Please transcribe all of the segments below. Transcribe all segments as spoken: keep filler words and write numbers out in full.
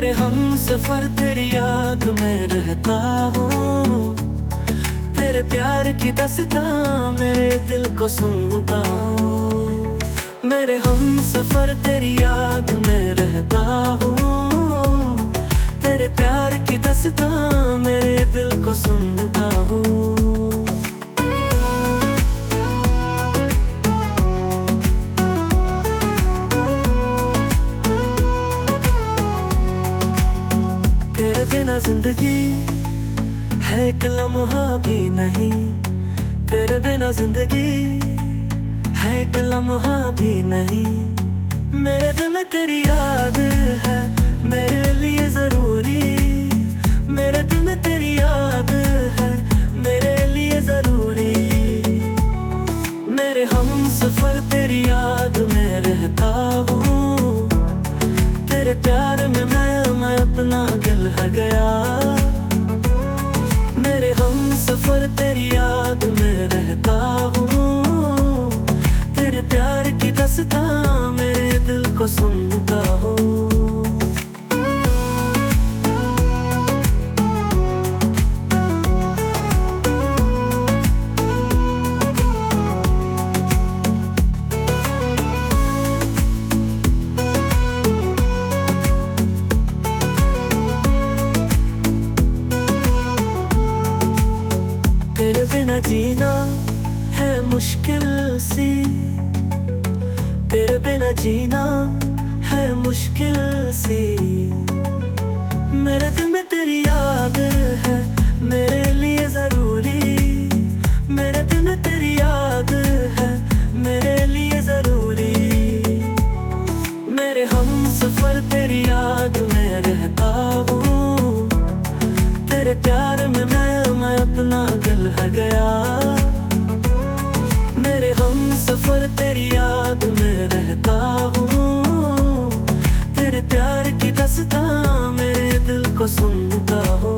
मेरे हम सफर तेरी याद में रहता हूँ। तेरे प्यार की दास्तां मेरे दिल को सुनता हूँ। मेरे हम सफर तेरी याद में रहता हूँ। तेरे प्यार की दास्तां मेरे दिल को सुनता हूँ। तेरे बिना जिंदगी है एक लम्हा भी नहीं। तेरे बिना जिंदगी है एक लम्हा भी नहीं। मेरे दिल में तेरी याद है मेरे लिए जरूरी। मेरे दिल में तेरी याद है मेरे लिए जरूरी। मेरे हम सफर तेरी याद में रहता हूँ। तेरे प्यार में मैं मैं अपना दिल है गया। मेरे हम सफर तेरी याद में रहता हूँ। तेरे प्यार की दास्तां मेरे दिल को सुनता हूँ। तेरे बिना जीना है मुश्किल सी। तेरे बिना जीना है मुश्किल सी। मेरे दिल में तेरी याद है मेरे लिए जरूरी। मेरे दिल में तेरी याद है मेरे लिए जरूरी। मेरे हम सफर तेरी याद में रहता हूँ। तेरे प्यार में मैं मैं अपना दिल है गया। मेरे हम सफर तेरी याद में रहता हूँ। तेरे प्यार की दास्तां मेरे दिल को सुनता हूँ।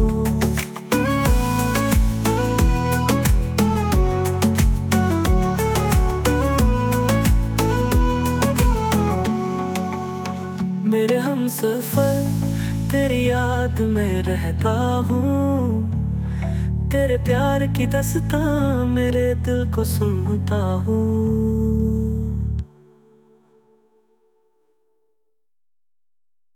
मेरे हम सफर तेरी याद में रहता हूँ। तेरे प्यार की दास्तां मेरे दिल को सुनता हूँ।